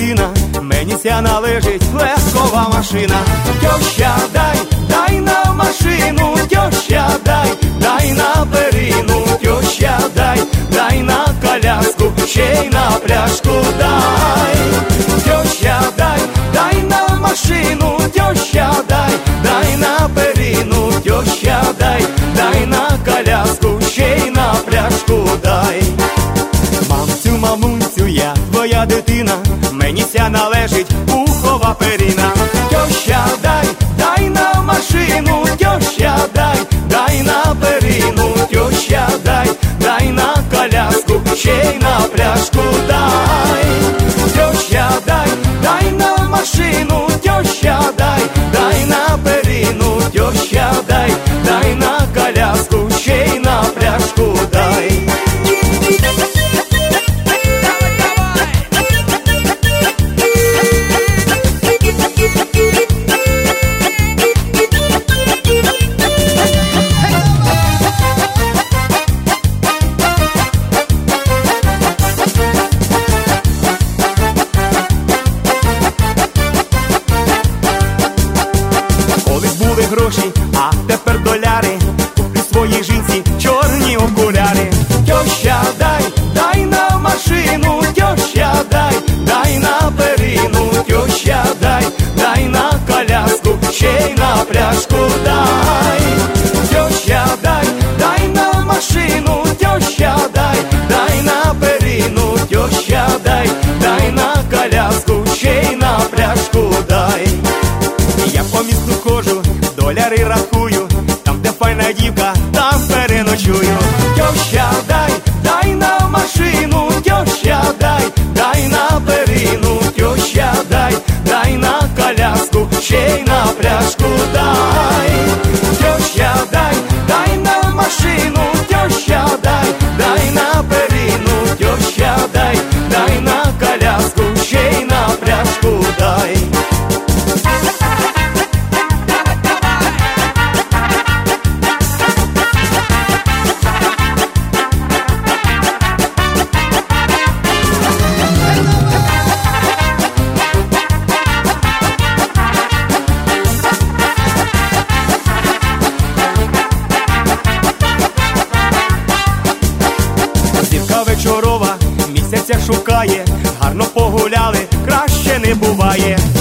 дитина, мені ся належить легкова машина. Тьоща, дай на машину, тьоща, дай на перину, тьоща, дай на коляску, ще й на пляшку дай. Тьоща, дай на машину, тьоща, дай на перину, тьоща, дай на коляску, ще й на пляшку дай. Мамцю, мамунцю, я твоя дитина, мені ся належить пухова перина. Тьоща, дай на машину, тьоща, дай на перину, тьоща, дай на коляску, ще й на пляшку дай. Тьоща, дай на машину, тьоща, дай на перину, тьоща, дай на коляску, ще й на пляшку дай. Гроші, а тепер доляри, куплю своїй жінці чорні окуляри. Тьоща, дай на машину, тьоща, дай на перину, тьоща, дай на коляску, ще й на пляшку дай. Тьоща, дай на машину, тьоща, дай на перину, тьоща, дай на коляску, ще й на пляшку дай. Я по місту ходжу, доляри рахую, там, де файна дівка, там переночую. Тьоща, дай на машину, тьоща, дай на перину, тьоща, дай на коляску, ще й на пляшку дай. Тьоща, дай на машину, тьоща, дай на перину, тьоща, дай на коляску, ще й на пляшку дай. Вечорова місяця шукає, гарно погуляли, краще не буває.